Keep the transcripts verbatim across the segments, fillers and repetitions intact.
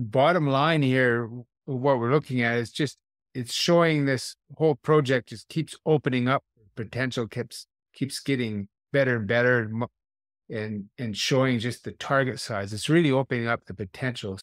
bottom line here, what we're looking at is just, it's showing this whole project just keeps opening up. Potential keeps, keeps getting better and better and, mo- and, and showing just the target size. It's really opening up the potential.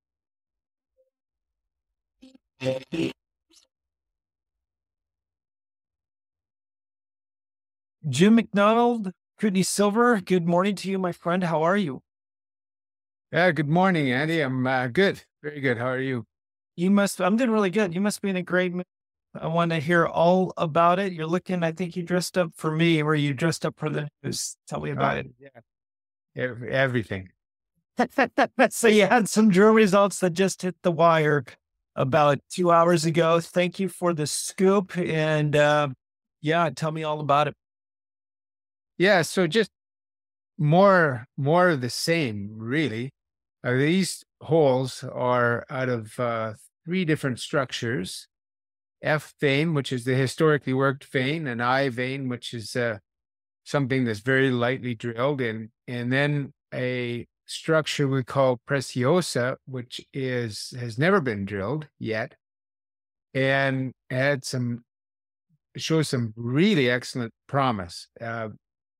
Jim McDonald, Kootenay Silver, good morning to you, my friend. How are you? Yeah, good morning, Andy. I'm uh, good. Very good. How are you? You must, I'm doing really good. You must be in a great mood. I want to hear all about it. You're looking, I think you dressed up for me, or you dressed up for the news. Tell me about Uh, it. yeah, ev- everything. So you had some drill results that just hit the wire about two hours ago. Thank you for the scoop. And uh, yeah, tell me all about it. Yeah, so just more, more of the same, really. Uh, these holes are out of uh, three different structures. F vein, which is the historically worked vein, an I vein, which is uh, something that's very lightly drilled in, and then a structure we call Preciosa, which is has never been drilled yet, and had some shows some really excellent promise. Uh,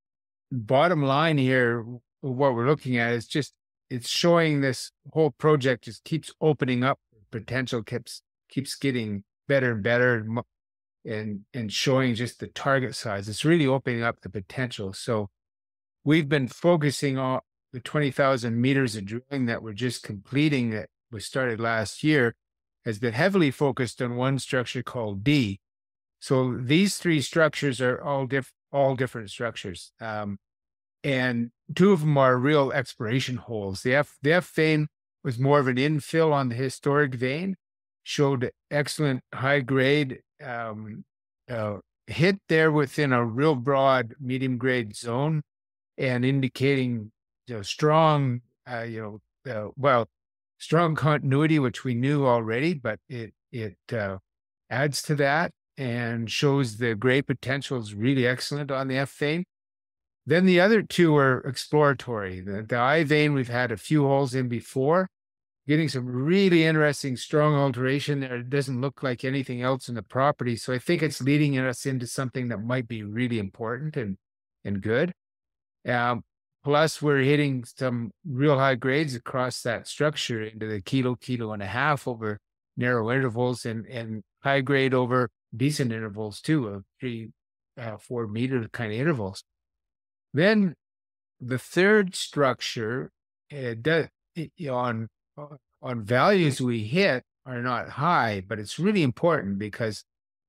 bottom line here, what we're looking at is just it's showing this whole project just keeps opening up. Potential keeps keeps getting better and better, and mo- and and showing just the target size. It's really opening up the potential. So we've been focusing on the twenty thousand meters of drilling that we're just completing, that was started last year, has been heavily focused on one structure called D. So these three structures are all diff- all different structures. Um, and two of them are real exploration holes. The F, the F vein was more of an infill on the historic vein, showed excellent high grade um, uh, hit there within a real broad medium grade zone, and indicating, you know, strong, uh, you know, uh, well, strong continuity, which we knew already, but it it uh, adds to that and shows the grade potential is really excellent on the F vein. Then the other two are exploratory. The, the I vein, we've had a few holes in before, getting some really interesting strong alteration there. It doesn't look like anything else in the property. So I think it's leading us into something that might be really important and, and good. Um, plus, we're hitting some real high grades across that structure into the kilo, kilo and a half over narrow intervals, and, and high grade over decent intervals too, of three, uh, four meter kind of intervals. Then the third structure, uh, does, it, on on values we hit are not high, but it's really important because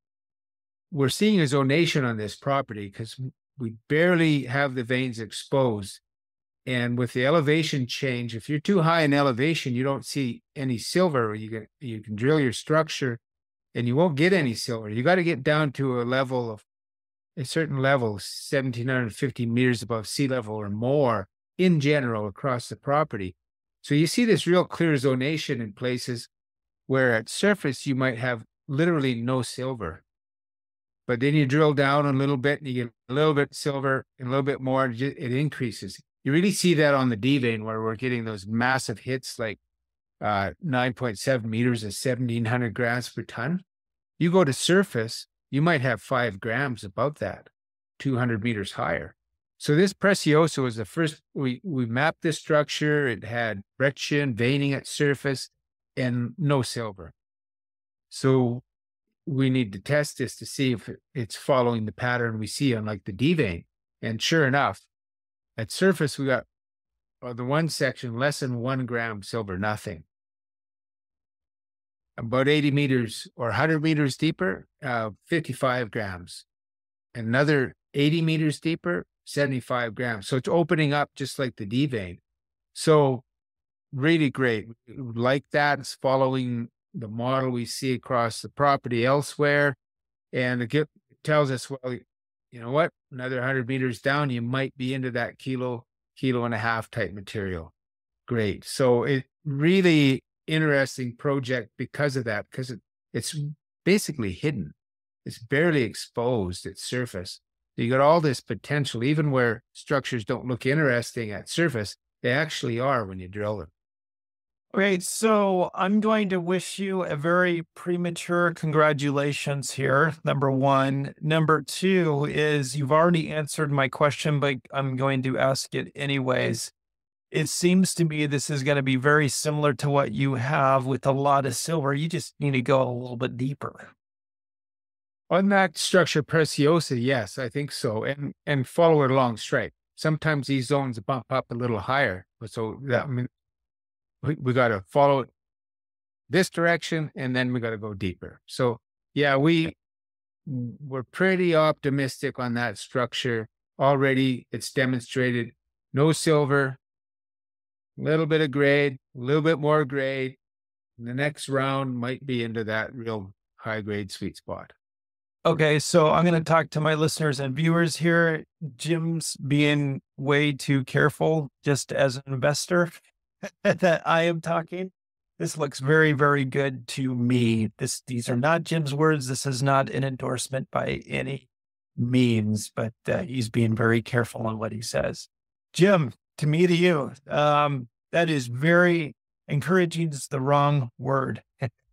we're seeing a zonation on this property because we barely have the veins exposed. And with the elevation change, if you're too high in elevation, you don't see any silver. You can you can drill your structure, and you won't get any silver. You got to get down to a level of a certain level, seventeen fifty meters above sea level or more in general across the property. So you see this real clear zonation in places where at surface you might have literally no silver. But then you drill down a little bit and you get a little bit silver and a little bit more, it increases. You really see that on the D vein where we're getting those massive hits like uh, nine point seven meters of seventeen hundred grams per ton. You go to surface, you might have five grams above that, two hundred meters higher. So this Preciosa was the first, we, we mapped this structure. It had breccia veining at surface and no silver. So we need to test this to see if it's following the pattern we see on like the D vein. And sure enough, at surface, we got on the one section, less than one gram silver, nothing. About eighty meters or one hundred meters deeper, uh, fifty-five grams. Another eighty meters deeper, seventy-five grams. So it's opening up just like the D vein. So really great. Like that, it's following the model we see across the property elsewhere. And it, get, it tells us, well, you know what, another one hundred meters down, you might be into that kilo, kilo and a half type material. Great. So it really interesting project because of that, because it, it's basically hidden. It's barely exposed at surface. You got all this potential, even where structures don't look interesting at surface, they actually are when you drill them. Okay, so I'm going to wish you a very premature congratulations here. Number one. Number two is you've already answered my question, but I'm going to ask it anyways. It seems to me this is going to be very similar to what you have with a lot of silver. You just need to go a little bit deeper. On that structure preciosa, yes, I think so. And and follow it along straight. Sometimes these zones bump up a little higher. But so that I mean we, we gotta follow this direction and then we gotta go deeper. So yeah, we we're pretty optimistic on that structure. Already it's demonstrated no silver, a little bit of grade, a little bit more grade. The next round might be into that real high grade sweet spot. Okay, so I'm going to talk to my listeners and viewers here. Jim's being way too careful just as an investor that I am talking. This looks very, very good to me. This, these are not Jim's words. This is not an endorsement by any means, but uh, he's being very careful on what he says. Jim, to me, to you, um, that is very encouraging. Is the wrong word.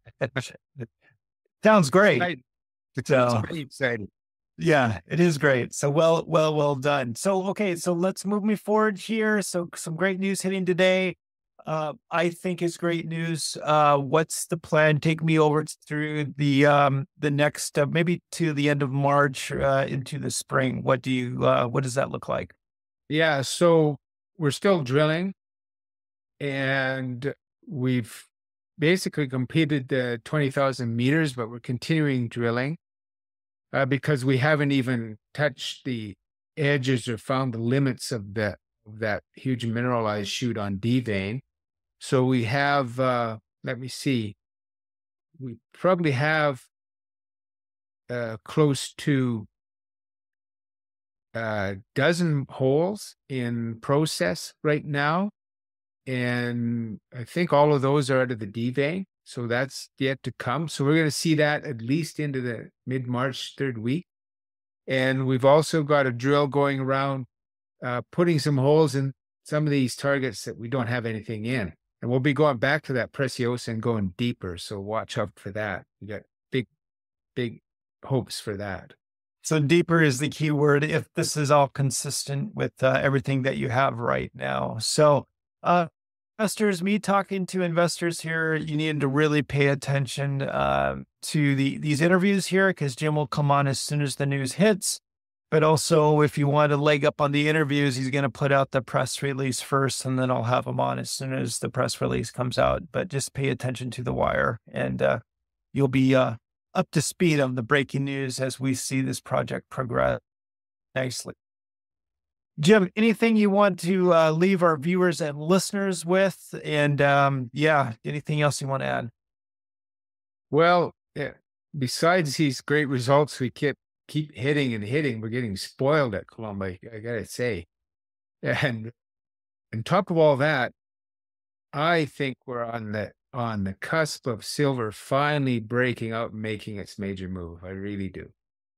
Sounds great. Right. So, pretty exciting. Yeah, it is great. So well, well, well done. So, okay, so let's move me forward here. So some great news hitting today. Uh, I think is great news. Uh, what's the plan? Take me over through the, um, the next, uh, maybe to the end of March, uh, into the spring. What do you, uh, what does that look like? Yeah. So we're still drilling and we've basically completed the twenty thousand meters, but we're continuing drilling. Uh, because we haven't even touched the edges or found the limits of the of that huge mineralized shoot on D vein. So we have, uh, let me see, we probably have uh, close to a dozen holes in process right now. And I think all of those are out of the D vein. So that's yet to come. So we're going to see that at least into the mid-March third week. And we've also got a drill going around, uh, putting some holes in some of these targets that we don't have anything in. And we'll be going back to that preciosa and going deeper. So watch out for that. We got big, big hopes for that. So deeper is the key word if this is all consistent with uh, everything that you have right now. So, uh, investors, me talking to investors here, you need to really pay attention uh, to the these interviews here because Jim will come on as soon as the news hits. But also, if you want to leg up on the interviews, he's going to put out the press release first, and then I'll have him on as soon as the press release comes out. But just pay attention to the wire, and uh, you'll be uh, up to speed on the breaking news as we see this project progress nicely. Jim, anything you want to uh, leave our viewers and listeners with? And um, yeah, anything else you want to add? Well, yeah, besides these great results, we keep keep hitting and hitting. We're getting spoiled at Columba, I gotta say. And on top of all that, I think we're on the on the cusp of silver finally breaking out and making its major move. I really do.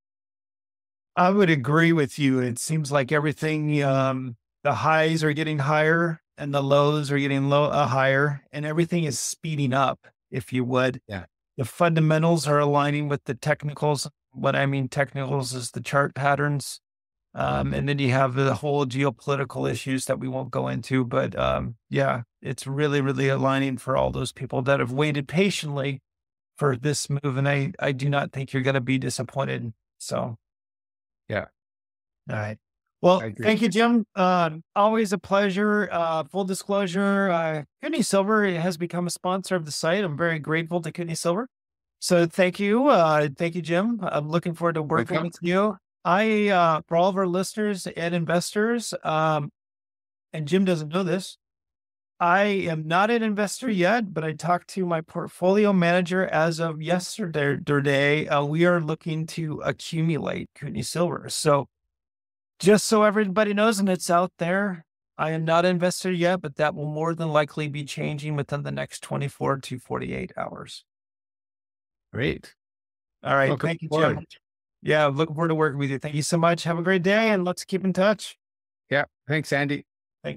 I would agree with you. It seems like everything, um, the highs are getting higher and the lows are getting low, uh, higher, and everything is speeding up, if you would. Yeah. The fundamentals are aligning with the technicals. What I mean technicals is the chart patterns. Um, and then you have the whole geopolitical issues that we won't go into. But um, yeah, it's really, really aligning for all those people that have waited patiently for this move. And I, I do not think you're going to be disappointed. So, Yeah. all right. Well, I agree. thank you, Jim. Uh, always a pleasure. Uh, full disclosure, uh, Kidney Silver has become a sponsor of the site. I'm very grateful to Kidney Silver. So thank you. Uh, thank you, Jim. I'm looking forward to working Welcome. with you. I, uh, for all of our listeners and investors, um, and Jim doesn't know this, I am not an investor yet, but I talked to my portfolio manager as of yesterday. Uh, we are looking to accumulate Kootenai Silver. So just so everybody knows and it's out there, I am not an investor yet, but that will more than likely be changing within the next twenty-four to forty-eight hours. Great. All right. Looking Thank you, forward. Jim. Yeah, looking forward to working with you. Thank you so much. Have a great day and let's keep in touch. Yeah. Thanks, Andy.